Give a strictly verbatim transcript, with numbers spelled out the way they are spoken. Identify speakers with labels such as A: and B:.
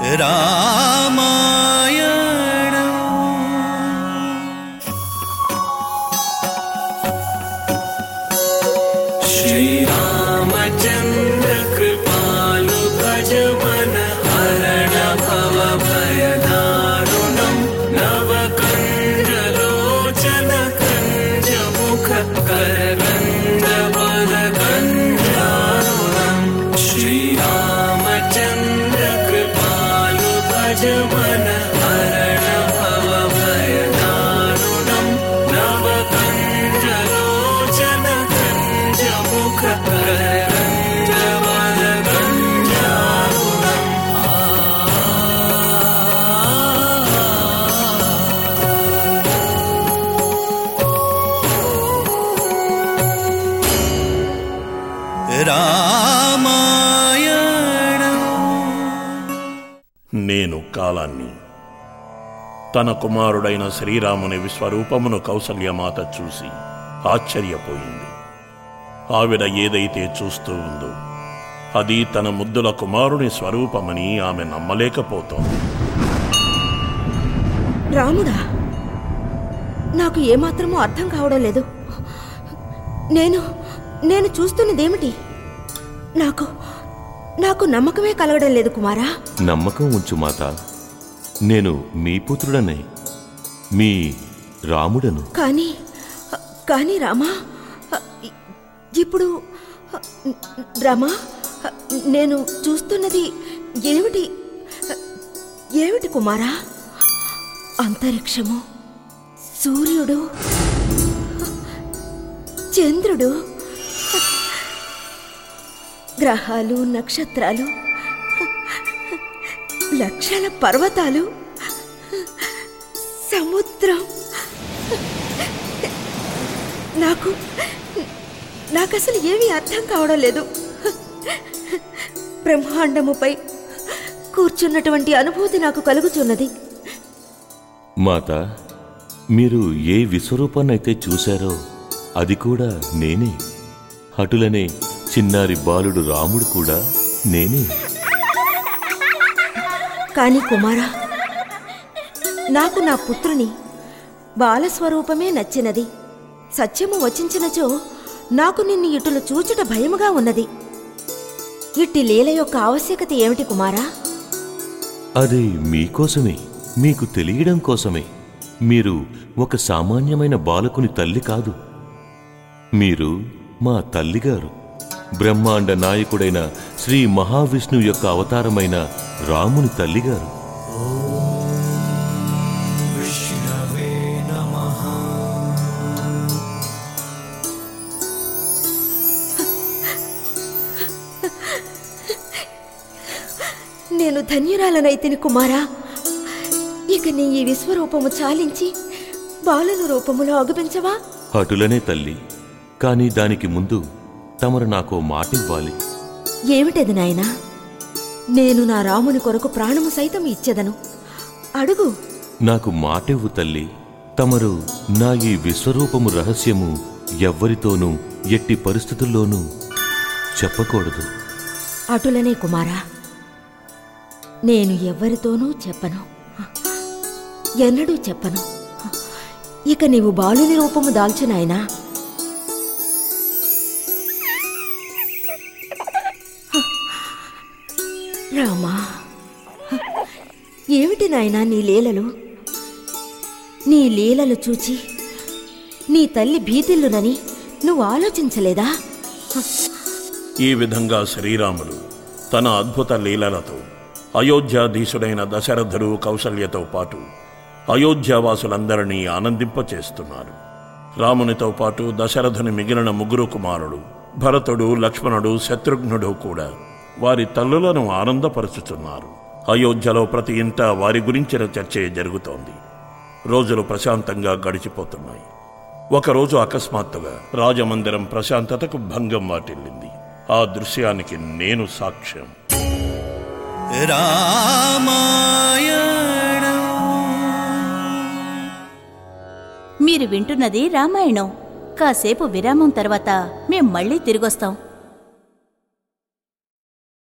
A: రామాయణం శ్రీరామచంద్ర కృపాలు భజ మన హరణ భవ భయదారుణం నవకంజలోచన కంజముఖ కరగంధ వరగంధారుణం శ్రీరామచంద్ర కృపాలు భజ మన హరణ భవ భయదారుణం నవకంజలోచన కంజముఖ కరగంధ వరగంధారుణం రామాయణం.
B: నేను కాలాన్ని తన కుమారుడైన శ్రీరాముని విశ్వరూపమును కౌసల్యమాత చూసి ఆశ్చర్యపోయింది. ఆవిడ ఏదైతే చూస్తూ ఉందో అది తన ముద్దుల కుమారుని స్వరూపమని ఆమె నమ్మలేకపోతోంది.
C: రాముడా, నాకు ఏమాత్రమూ అర్థం కావడం లేదు. నేను నేను చూస్తున్నదేమిటి? నాకు నాకు నమ్మకమే కలగడం లేదు కుమారా.
D: నమ్మకం ఉంచు మాత, నేను మీ పుత్రుడనే, మీ రాముడను.
C: కానీ కానీ రామా, ఇప్పుడు రామా, నేను చూస్తున్నది ఏమిటి ఏమిటి కుమారా? అంతరిక్షము, సూర్యుడు, చంద్రుడు, గ్రహాలు, నక్షత్రాలు, లక్షల పర్వతాలు, సముద్రం. నాకు నాకు అసలు ఏమీ అర్థం కావడం లేదు. బ్రహ్మాండముపై కూర్చున్నటువంటి అనుభూతి నాకు కలుగుతున్నది.
D: మాత, మీరు ఏ విశ్వరూపాన్నైతే చూశారో అది కూడా నేనే. అటులనే చిన్నారి బాలుడు రాముడు కూడా నేనే.
C: కాని కుమారా, నాకు నా పుత్రుని బాలస్వరూపమే నచ్చినది. సత్యము వచించినచో నాకు నిన్ను ఇటులు చూచుట భయముగా ఉన్నది. ఇట్టి లీల యొక్క ఆవశ్యకత ఏమిటి కుమారా?
D: అది మీకోసమే, మీకు తెలియడం కోసమే. మీరు ఒక సామాన్యమైన బాలకుని తల్లి కాదు. మీరు మా తల్లిగారు, బ్రహ్మాండ నాయకుడైన శ్రీ మహావిష్ణువు యొక్క అవతారమైన రాముని తల్లిగారు.
C: నేను ధన్యురాలనైతిని కుమారా. ఇక నీ ఈ విశ్వరూపము చాలించి బాలుని రూపములో అగుపించవా?
D: అటులనే తల్లి, కాని దానికి ముందు తమరు నాకో మాటివ్వాలి.
C: ఏమిటది నాయనా? నేను నా రాముని కొరకు ప్రాణము సైతం ఇచ్చెదను, అడుగు.
D: నాకు మాటివ్వు తల్లి. తమరు నా ఈ విశ్వరూపము రహస్యము ఎవ్వరితోనూ ఎట్టి పరిస్థితుల్లోనూ చెప్పకూడదు.
C: అటులనే కుమారా, నేను ఎవ్వరితోనూ చెప్పను, ఎన్నడూ చెప్పను. ఇక నీవు బాలుని రూపము దాల్చు నాయనా. రామా, ఏమిటి నాయనా నీ లీలలు? నీ లీలలు చూచి నీ తల్లి భీతిల్లునని నువ్వు ఆలోచించలేదా?
B: ఈ విధంగా శ్రీరాముడు తన అద్భుత లీలలతో అయోధ్యాధీశుడైన దశరథుడు, కౌసల్యతో పాటు అయోధ్యావాసులందరినీ ఆనందింపచేస్తున్నారు. రామునితో పాటు దశరథుని మిగిలిన ముగ్గురు కుమారుడు భరతుడు, లక్ష్మణుడు, శత్రుఘ్నుడు కూడా వారి తల్లులను ఆనందపరుచుతున్నారు. అయోధ్యలో ప్రతి ఇంటా వారి గురించిన చర్చే జరుగుతోంది. రోజులు ప్రశాంతంగా గడిచిపోతున్నాయి. ఒకరోజు అకస్మాత్తుగా రాజమందిరం ప్రశాంతతకు భంగం వాటిల్లింది. ఆ దృశ్యానికి నేను సాక్ష్యం.
A: రామాయణం.
E: మీరు వింటున్నది రామాయణం. కాసేపు విరామం తర్వాత మేం మళ్ళీ తిరిగొస్తాం.